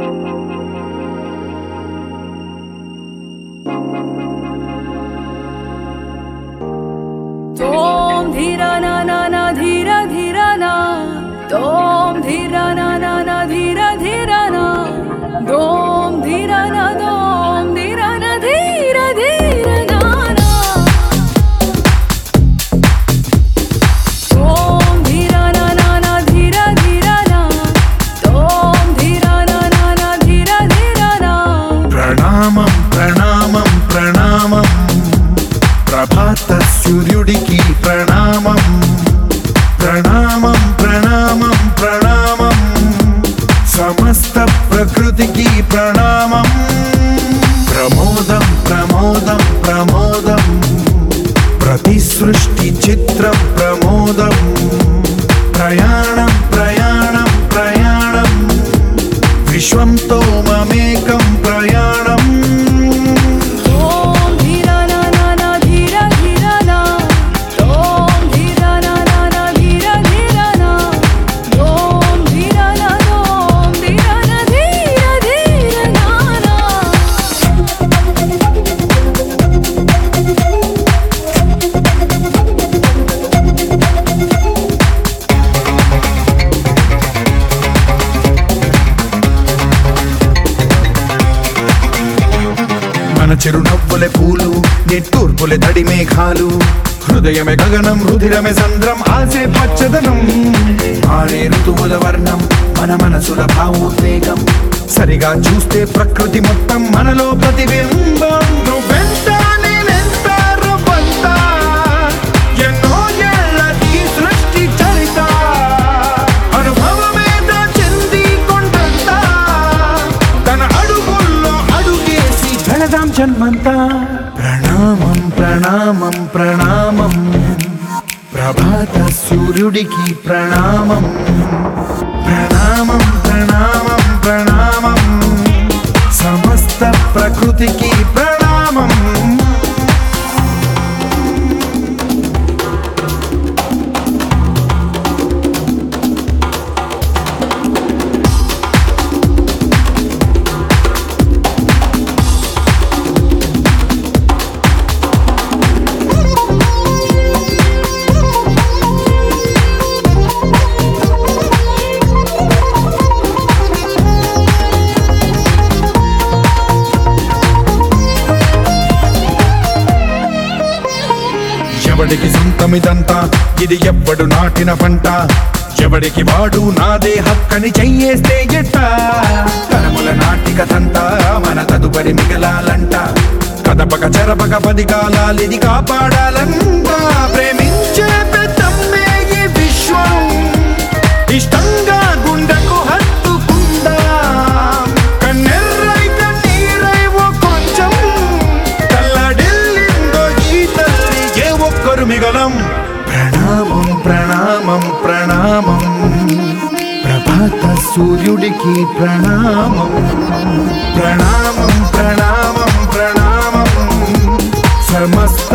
तोम धीरा ना ना ना धीरा धीरा ना तोम धीरा ना ना ना धीरा धीरा ना दोम धीरा ना दोम धीरा ना धीरा धीरा ना ना तोम धीरा ना ना ना धीरा धीरा ना तोम धीरा ना ना ना धीरा धीरा ना ప్రణామం ప్రణామం ప్రణామం ప్రభాత సూర్యుడికి ప్రణామం ప్రణామం ప్రణామం ప్రణామం సమస్త ప్రకృతికి ప్రణామం ప్రమోదం ప్రమోదం ప్రమోదం ప్రతి సృష్టి చిత్రం ప్రమోదం ప్రయాణం ప్రయాణం ప్రయాణం విశ్వంతో మమేకం ప్రయాణం तोम धीरा ना ना ना धीरा धीरा ना तोम धीरा ना ना ना धीरा धीरा ना दोम धीरा ना दोम धीरा ना धीरा धीरा ना ना మన చిరునవ్వులే పూలు నిట్టూర్పులే తడి మేఘాలు హృదయమే గగనం రుధిరమే సంద్రం ఆసే పచ్చదనం మారే ఋతువుల వర్ణం మన మనసుల భావోద్వేగం సరిగా చూస్తే ప్రకృతి మొత్తం మనలో ప్రతిబింబం నువ్వెంత నేనెంత రవ్వంత ఎన్నో ఏళ్ళ ఈ సృష్టి చరిత అనుభవమేద చెంది కొండంత తన అడుగుల్లో అడుగేసి వెళదాం జన్మంతా ప్రణామం ప్రణామం ప్రణామం ప్రభాత సూర్యుడికి ప్రణామం ప్రణామం ప్రణామం ప్రణామం సమస్త ప్రకృతికి ప్రణామం ఎవడికి సొంతమిదంతా ఇది ఎవ్వడు నాటిన పంట ఎవడికి వాడు నాదే హక్కని చెయ్యేస్తే ఎట్ట తరముల నాటికతంతా మన తదుపరి మిగలాలంట కదపక చెరపక 10 కాలాలిది కాపాడాలంట ప్రేమించే పెద్దమ్మే ఈ విశ్వం ఇష్టంగా గుండెకు హత్తుకుందా కన్నెర్రై కన్నీరై ఓ కొంచెం తల్లడిల్లిందో ఈ తల్లి ఏ ఒక్కరు మిగలం ప్రణామం ప్రణామం ప్రణామం ప్రభాత సూర్యుడికి ప్రణామం ప్రణామం ప్రణామం ప్రణామం సమస్త